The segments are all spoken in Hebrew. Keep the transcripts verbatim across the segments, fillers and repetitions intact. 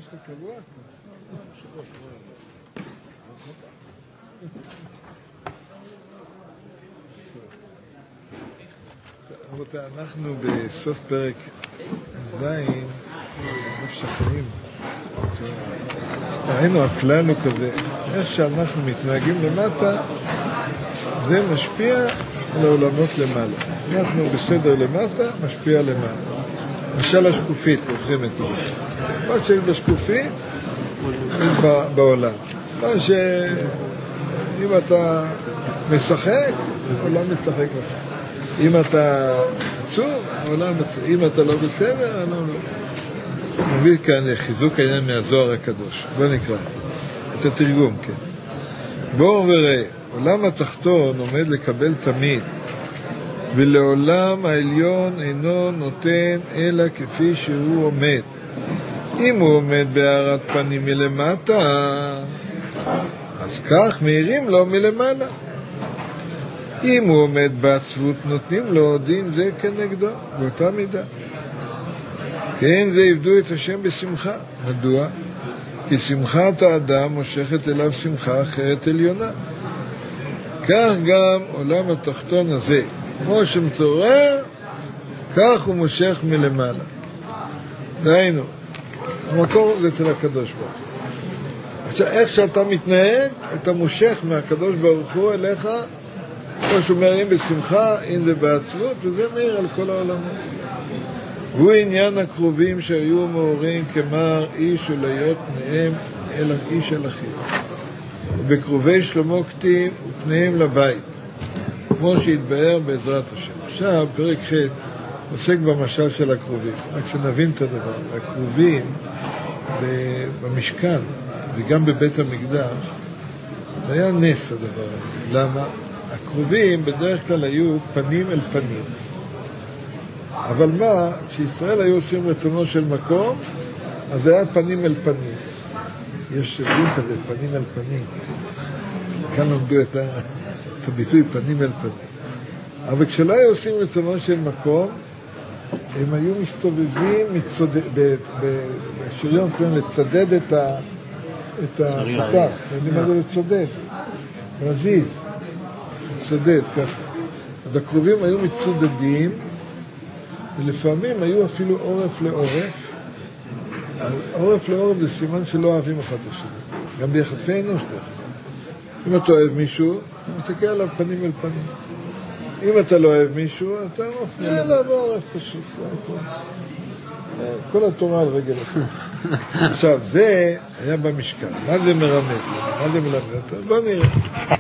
לך קבוע? שבוע שבוע. רבותיי, אנחנו בסוף פרק זין, נפש החיים. ראינו, הכלל הוא כזה, איך שאנחנו מתנהגים למטה, זה משפיע על העולמות למעלה. אנחנו בסדר למטה, משפיע למעלה. למשל השקופית, הולכים את זה. מה שיש בשקופית, בעולם. מה ש... אם אתה משחק, העולם משחק לך. אם אתה עצוב, העולם עצוב. אם אתה לא בסדר, העולם לא. נביא כאן חיזוק העניין מהזוהר הקדוש. בוא נקרא את התרגום, כן. בואו וראה, עולם התחתון עומד לקבל תמיד, ולעולם העליון אינו נותן אלא כפי שהוא עומד. אם הוא עומד בהארת פנים מלמטה, אז כך מאירים לו מלמעלה. אם הוא עומד בעצבות, נותנים לו דין זה כנגדו, באותה מידה. כן, זה יבדו את השם בשמחה. מדוע? כי שמחת האדם מושכת אליו שמחה אחרת עליונה. כך גם עולם התחתון הזה, כמו שמתעורר, כך הוא מושך מלמעלה. דהיינו, המקור זה אצל הקדוש ברוך הוא. עכשיו, איך שאתה מתנהג, אתה מושך מהקדוש ברוך הוא אליך, כמו שהוא אומר, אם בשמחה, אם זה בעצבות, וזה מאיר על כל העולמות. הוא עניין הקרובים שהיו מאורים כמר איש ולהיות פניהם אל איש אל אחיו. בקרובי שלמה כתיב ופניהם לבית, כמו שהתבאר בעזרת השם. עכשיו, פרק ח' עוסק במשל של הקרובים. רק שנבין את הדבר. הקרובים במשכן וגם בבית המקדש, זה היה נס הדבר הזה. למה? הקרובים בדרך כלל היו פנים אל פנים. אבל מה? כשישראל היו עושים רצונו של מקום, אז זה היה פנים אל פנים. יש שבים כזה, פנים אל פנים. כאן לומדו את הביטוי פנים אל פנים. אבל כשלא היו עושים רצונו של מקום, הם היו מסתובבים בשריון, כלומר לצדד את הסתח. אני מה זה לצדד? רזיז. לצדד, ככה. אז הקרובים היו מצודדים, ולפעמים היו אפילו עורף לעורף. עורף לעורף זה סימן שלא אוהבים אחד לשני. גם ביחסי אנוש דרך. אם אתה אוהב מישהו, אתה מסתכל עליו פנים אל פנים. אם אתה לא אוהב מישהו, אתה מפריע עליו בעורף פשוט. כל התורה על רגל אחת. עכשיו, זה היה במשכן. מה זה מרמז? מה זה מלמד? בוא נראה.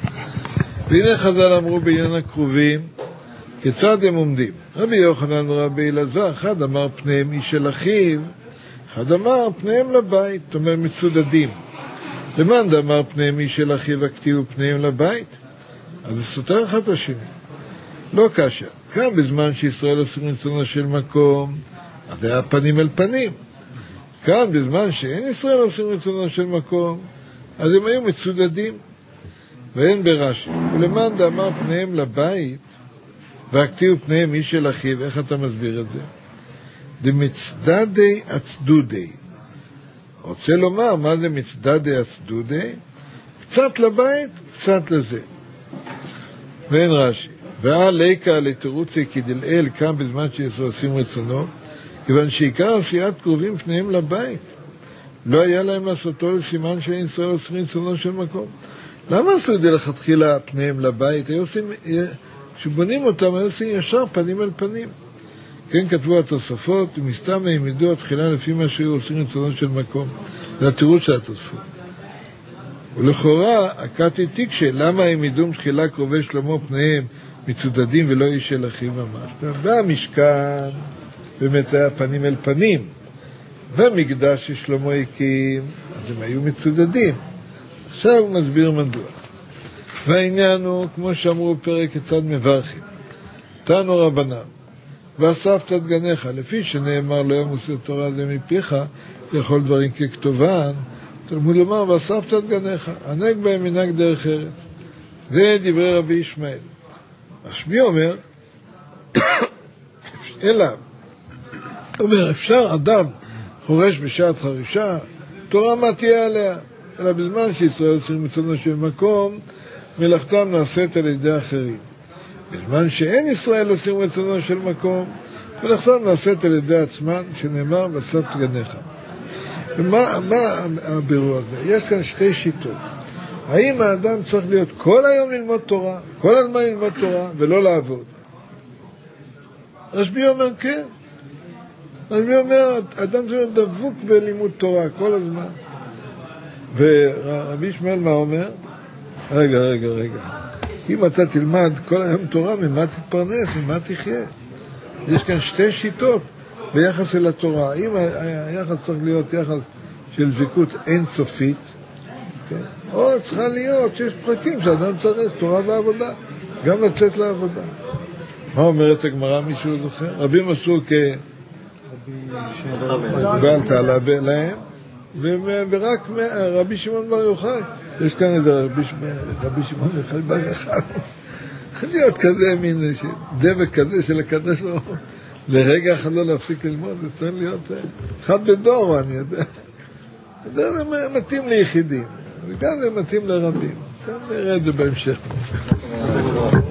והנה חז"ל אמרו בעניין הקרובים, כיצד הם עומדים? רבי יוחנן ורבי אלעזר, אחד אמר פניהם איש אל אחיו, אחד אמר פניהם לבית, זאת אומרת מצודדים. למאן דאמר פניהם איש אל אחיו הקטיעו פניהם לבית? אז זה סותר אחד את השני. לא קשה. כאן בזמן שישראל עושים רצונו של מקום, אז זה היה פנים אל פנים. כאן בזמן שאין ישראל עושים רצונו של מקום, אז הם היו מצודדים. ואין ברש"י. ולמאן דאמר פניהם לבית, והקטיעו פניהם איש אל אחיו, איך אתה מסביר את זה? דמצדדי הצדודי. רוצה לומר, מה זה מצדדי הצדודי? קצת לבית, קצת לזה. ואין רש"י. ועל ליקה לתירוצי כדלאל כאן בזמן שישראל עושים רצונו, כיוון שעיקר עשיית קרובים פניהם לבית. לא היה להם לעשותו לסימן שאין ישראל עושים רצונו של מקום. למה עשו את זה לכתחילה פניהם לבית? היו עושים, כשבונים אותם, היו עושים ישר פנים אל פנים. כן כתבו התוספות, ומסתם הם ידעו התחילה לפי מה שהיו עושים רצונו של מקום. זה התירוץ של התוספות. ולכאורה, הקטי תיקשה, למה הם ידעו תחילה קרובי שלמה פניהם מצודדים ולא איש אל אחיו ממש? והמשכן באמת היה פנים אל פנים. והמקדש ששלמה הקים, אז הם היו מצודדים. עכשיו הוא מסביר מדוע. והעניין הוא, כמו שאמרו פרק כיצד מברכים. תנו רבנן, ואספת את גניך, לפי שנאמר לא ימוס את תורה זה מפיך, לכל דברים ככתובן, תלמוד לומר, ואספת את גניך, ענק בהם מנהג דרך ארץ. זה דברי רבי ישמעאל. השמי אומר, אלא, אומר, אפשר אדם חורש בשעת חרישה, תורה מה תהיה עליה? אלא בזמן שישראל עושים רצונו של מקום, מלאכתם נעשית על ידי אחרים. בזמן שאין ישראל עושים רצונו של מקום, מלאכתם נעשית על ידי עצמן, שנאמר ואספת גניך. ומה מה הבירור הזה? יש כאן שתי שיטות. האם האדם צריך להיות כל היום ללמוד תורה, כל הזמן ללמוד תורה, ולא לעבוד? רשב"י אומר כן. רשב"י אומר, אדם צריך דבוק בלימוד תורה כל הזמן. ורבי ישמעאל מה אומר? רגע, רגע, רגע. אם אתה תלמד כל היום תורה, ממה תתפרנס, ממה תחיה? יש כאן שתי שיטות ביחס אל התורה. אם היחס צריך להיות יחס של דבקות אינסופית, כן? או צריכה להיות שיש פרקים שאדם צריך תורה ועבודה, גם לצאת לעבודה. מה אומרת הגמרא? מישהו זוכר? רבים עשו כבעל תעלה להם, ורק רבי שמעון בר יוחאי, יש כאן איזה רבי שמעון בר יוחאי בר אחד, להיות כזה מין דבק כזה של הקדוש ברוך הוא, לרגע אחד לא להפסיק ללמוד, זה צריך להיות אחד בדור, אני יודע. זה מתאים ליחידים, וגם זה מתאים לרבים. נראה את זה בהמשך.